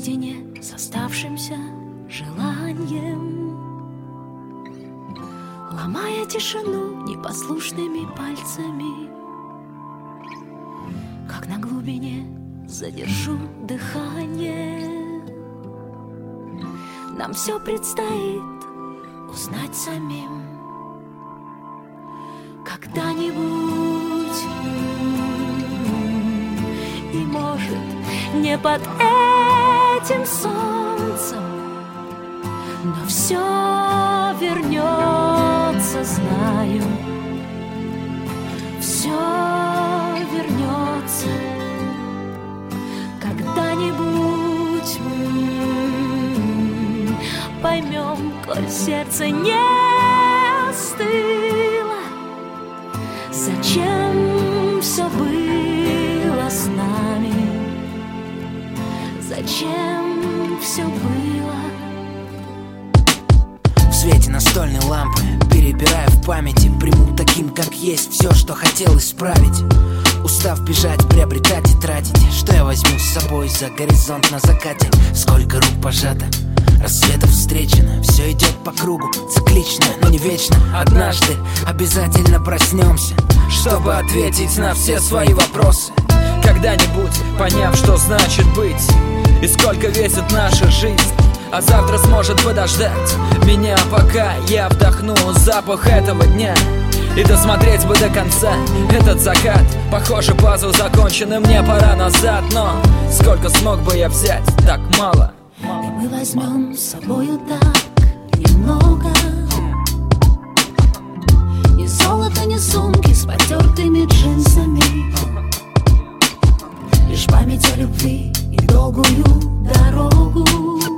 наедине с оставшимся желанием, ломая тишину непослушными пальцами. Как на глубине задержу дыхание, нам все предстоит узнать самим. Когда-нибудь, и может не под этим солнцем, но все вернется, знаю, все вернется. Когда-нибудь поймем, коль сердце не остыло, зачем все было с нами, зачем все было. В свете настольной лампы, перебирая в памяти, приму таким, как есть, все, что хотел исправить. Устав бежать, приобретать и тратить, что я возьму с собой за горизонт на закате? Сколько рук пожато, рассветов встречено, все идет по кругу, циклично, но не вечно. Однажды обязательно проснемся, чтобы ответить на все свои вопросы. Когда-нибудь поняв, что значит быть и сколько весит наша жизнь, а завтра сможет подождать меня, пока я вдохну запах этого дня. И досмотреть бы до конца этот закат. Похоже, пазл закончен, и мне пора назад. Но сколько смог бы я взять, так мало. И мы возьмем с собою так немного. Ни золота, ни сумки с потертыми джинсами, лишь память о любви и долгую дорогу.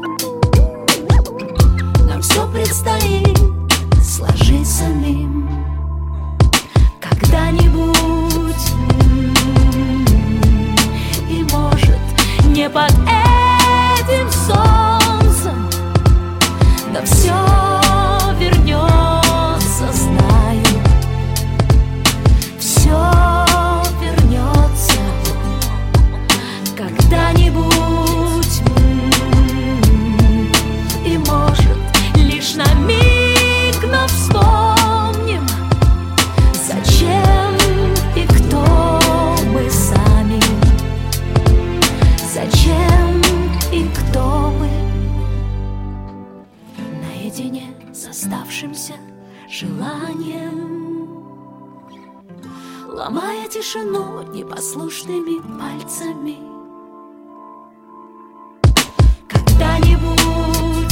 Нам все предстоит сложить самим. Когда-нибудь, и может не под этим солнцем, но все вернется, знаю, все вернется. Когда-нибудь, и может лишь на миг, но вспомним, зачем и кто мы сами, зачем и кто мы. Наедине с оставшимся желанием, ломая тишину непослушными пальцами. Когда-нибудь,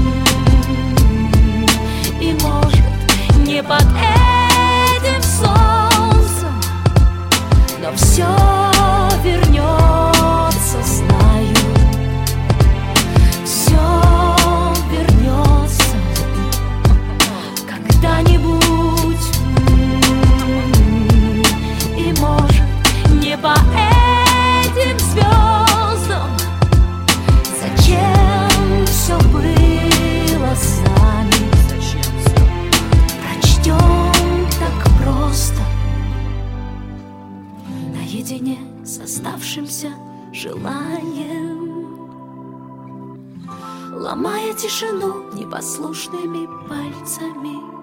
и может не под этим солнцем, но все вернется, знаю, все вернется. Когда-нибудь, и может не по этим звездам, зачем все было с нами, прочтем так просто. Наедине с оставшимся желанием, ломая тишину непослушными пальцами.